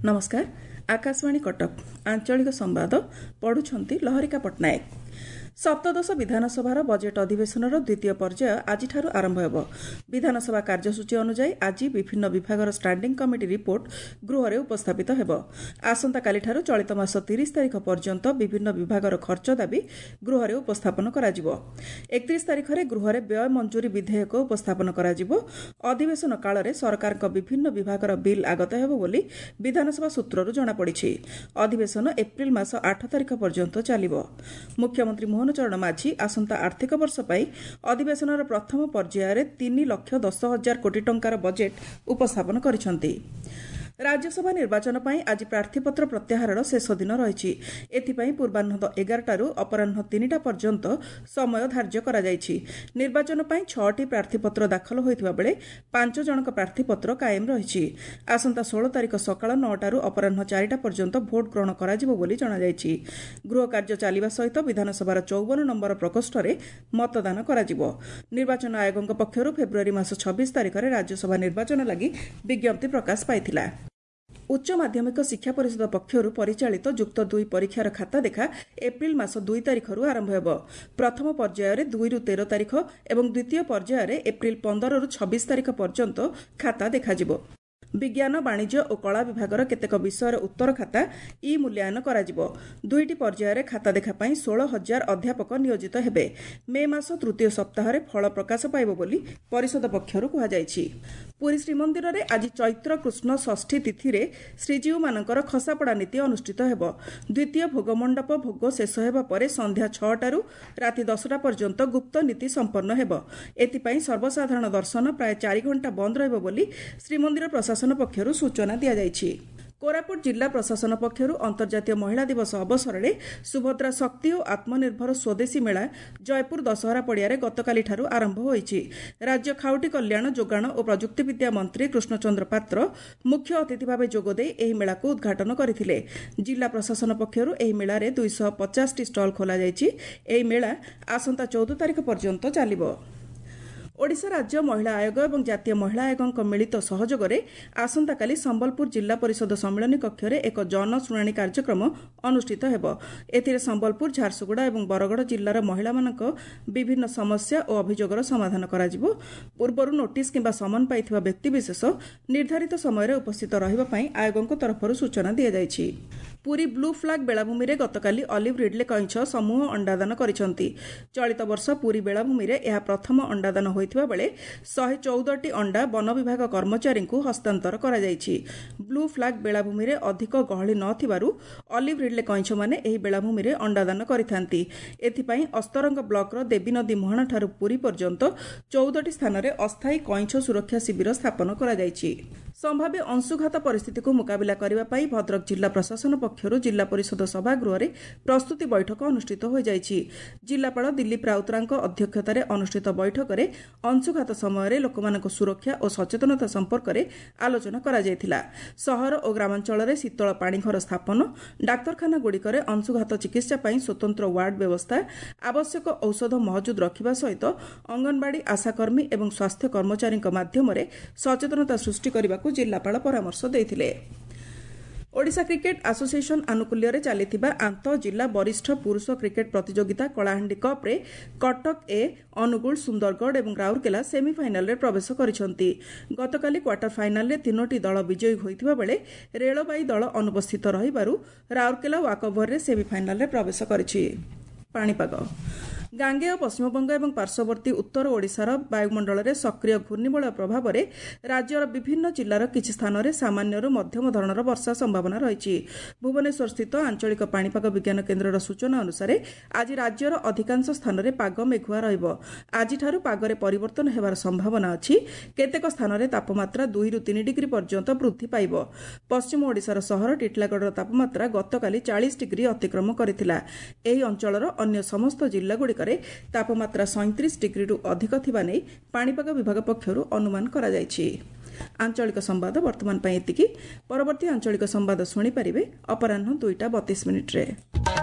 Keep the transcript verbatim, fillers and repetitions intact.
नमस्कार। आकाशवाणी कटक आंचलिक संवाद पढ़ुछंती लहरिका पट्टनायक। सप्तदश विधानसभार बजेट अधिवेशनर द्वितीय पर्याय आज आरंभ होब। विधानसभा कार्यसूची अनुसार आज विभिन्न विभागर स्टैंडिंग कमिटी रिपोर्ट गृह में उपस्थापित होब। आसंता काली ठारू चलित मास तीस तारिख पर्यंत विभिन्न विभागर खर्च दाबी गृह में उपस्थापन कराजिबो। एकतीस तारिख में गृह में व्यय मंजूरी विधेयक उपस्थापन कराजिबो। अधिवेशन काल में सरकार विभिन्न विभागर बिल आगत होब बोली विधानसभा सूत्ररू जଣାपड़ी। अधिवेशन एप्रिल मास आठ तारिख पर्यंत चलिबो। मुख्यमंत्री मोहन चरण माझी आसंता आर्थिक वर्ष पाई अधिवेशनर प्रथम पर्यायर तीन लक्ष दस हजार कोटी टंकार बजेट उपस्थापन करिसंती। राज्यसभा निर्वाचन पर आज प्रार्थीपत्र प्रत्याहार शेष दिन रही। एथिपाई पूर्वाह्न एगारटारू अपराह्न तीनटा पर्यंत समय धार्य करा जायछि। निर्वाचन पर छटी प्रार्थीपत्र दाखल होइथिबा बेले पांच जनक प्रार्थीपत्र कायम रही। आसंता सोलह तारिख सकाळ नौटारू अपराह्न चारिटा पर्यंत भोट ग्रहण कराजिबो बोली जणा जायछि। गृह कार्य चलिबा सहित विधानसभार चौवन नंबर प्रकोष्ठ में मतदान कराजिबो। निर्वाचन आयोगक पक्षरू फेब्रुआरी मास छब्बीस तारिख में राज्यसभा निर्वाचन लगी विज्ञप्ति प्रकाश पाइथिला। उच्च माध्यमिक शिक्षा परिषद पक्षरू परिचालित जुक्त दुई परीक्षार खाता देखा एप्रिल मास दुई तारिख आरंभ होब। प्रथम पर्यायर दुई रु तेरह तारिख एवं द्वितीय पर्यायर एप्रिल पंद्रह रु छब्बीस तारिख पर्यंत खाता देखाजिबो। विज्ञान वाणिज्य और कला विभागर केतेक विषयर उत्तर खाता ई मूल्यांकन कराजिबो। दुईटी पर्यायर खाता देखा पाई सोलह हजार अध्यापक नियोजित हेबे। मे मास तृतीय सप्ताह फल प्रकाश पाइब बोली परिषद पक्षरू कहुଯାଇଛି। पुरी श्रीमंदिर में आज चैत्र कृष्ण षष्ठी तिथि रे श्रीजीव मानकर खसापड़ा नीति अनुष्ठित हेबो। द्वितीय भोगमंडप भोग शेष हेबा परे संध्या छटारू राति दसटा पर्यंत गुप्त नीति संपन्न हेबो। एथिपाई सर्वसाधारण दर्शन प्राय चार घंटा बंद रहिबो बोली श्रीमंदिर प्रशासन पक्षरू सूचना दिया जायछि। कोरापुट जिला प्रशासन पक्षरू अंतर्जातीय महिला दिवस अवसर में सुभद्रा शक्ति और आत्मनिर्भर स्वदेशी मेला जयपुर दशहरा पड़िया गतकाली ठारू आरंभ होईछि। राज्य खाउटी कल्याण जोगाण और प्रजुक्तिविद्या मंत्री कृष्णचंद्र पात्र मुख्य अतिथि भाव जोगदे एही मेला को उद्घाटन करथिले। जिला प्रशासन पक्षरू एही मेला रे दुई सौ पचास टी स्टल खोला जायछि। एही मेला आसंता चौदह तारिख पर्यंत चलिबो। ओडिशा राज्य महिला आयोग और जातीय महिला आयोग मिलित सहयोग में आसंताकाली संबलपुर जिला परिषद सम्मिलनी कक्ष में एक जन शुणाणी कार्यक्रम अनुष्ठित होब। एथिरे संबलपुर झारसुगुड़ा और बरगड़ जिलार महिला मानक विभिन्न समस्या और अभियोगर समाधान कराजिबो। पूर्वर नोटिस किंबा समन पाइथिबा व्यक्तिविशेष निर्धारित समय उपस्थित रहिबा पई आयोगक तरफरु सूचना दिया जायछि। पुरी ब्लू फ्लैग बेलाभूमि में गतकाली ऑलिव रिडले कइंछ समूह अंडादान करिसंती। चलित वर्ष पुरी बेलाभूमि में यह प्रथम अंडादान होइथिबा बेले एक सौ चौदह टी अंडा वन विभाग कर्मचारी को हस्तांतर करा जायछि। ब्लू फ्लैग बेलाभूमि में अधिक गहली नथिबारु ऑलिव रिडले कइंछ माने एही बेलाभूमि में अंडादान करिथांती। एथिपाई अस्तरंग ब्लॉक देवी नदी मुहाण ठारू पुरी पर्यंत चौदह टी स्थान में अस्थायी कइंछ सुरक्षा शिविर स्थापन करा जायछि। संभाव्य अंशुघात परिस्थिति को मुकाबिला करने पर भद्रक जिला प्रशासन पक्षरू जिला परिषद सभागृह में प्रस्तुति बैठक अनुष्ठित हो जायछि। जिलापाल दिलीप राउतरांक अध्यक्षतार अनुष्ठित बैठक में अंशुघात समय लोकमानक सुरक्षा और सचेतनता संपर्क में आलोचना करा जायथिला। सहर और ग्रामांचल में शीतल पाणीघर स्थापन, डाक्तरखाना गुड़िक अंशुघात चिकित्सा पर स्वतंत्र वार्ड व्यवस्था, आवश्यक औषध महजूद रखा सहित अंगनवाड़ी आशाकर्मी और स्वास्थ्य कर्मचारी माध्यम सचेतनता सृष्टि करने जिलापाल परामर्श देथिले। ओडिशा क्रिकेट एसोसिएशन आनुकूल्य रे चलिथिबा आंत जिला वरिष्ठ पुरुष क्रिकेट प्रतियोगिता कलाहांडी कप रे कटक ए अनुगुल सुंदरगढ़ और राउरकेला सेमिफाइनाल रे प्रवेश करिसंती। गतकाली क्वार्टर फाइनाल रे तीनोटी दल विजयी होइथिबा बेले रेलबाई दल अनुपस्थित रहिबारु राउरकेला वाकओवर रे सेमिफाइनाल रे प्रवेश करिछि। पाणीपाग गांगेय पश्चिमबंग और पार्श्ववर्ती उत्तर ओडिशार वायुमंडल में सक्रिय घूर्णिबलय प्रभाव में राज्यर विभिन्न जिलार किछि स्थान में सामान्यरू मध्यम धरणर वर्षा संभावना रही। भुवनेश्वर स्थित आंचलिक पाणीपाग विज्ञान केन्द्र सूचना अनुसार आज राज्यर अधिकांश स्थान में पाग मेघुआ रहिबो। आज पागरे परिवर्तन हेबार संभावना अछि। केतेक स्थान में तापमात्रा दुई रु तीन डिग्री पर्यंत वृद्धि पाइब। पश्चिम ओडिशार सहर टिटलागढ़ तापमात्रा गतकाली चालीस डिग्री अतिक्रम करथिला। एही अंचलर अन्य समस्त जिल्लागुड़िक तापमात्रा सैंतीस डिग्री रु अधिक थिबा नै पाणीपाग विभाग पक्षरु अनुमान करा जायछि। आंचलिक संवाद वर्तमान पई एतिकी। परवर्ती आंचलिक संवाद सुनि परिबे अपराह्न दुईटा बत्तीस मिनिट रे।